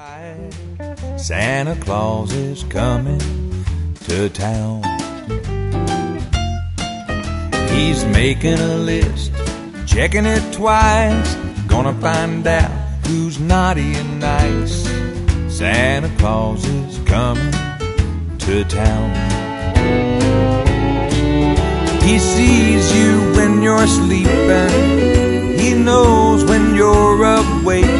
Santa Claus is coming to town. He's making a list, checking it twice, gonna find out who's naughty and nice. Santa Claus is coming to town. He sees you when you're sleeping, he knows when you're awake.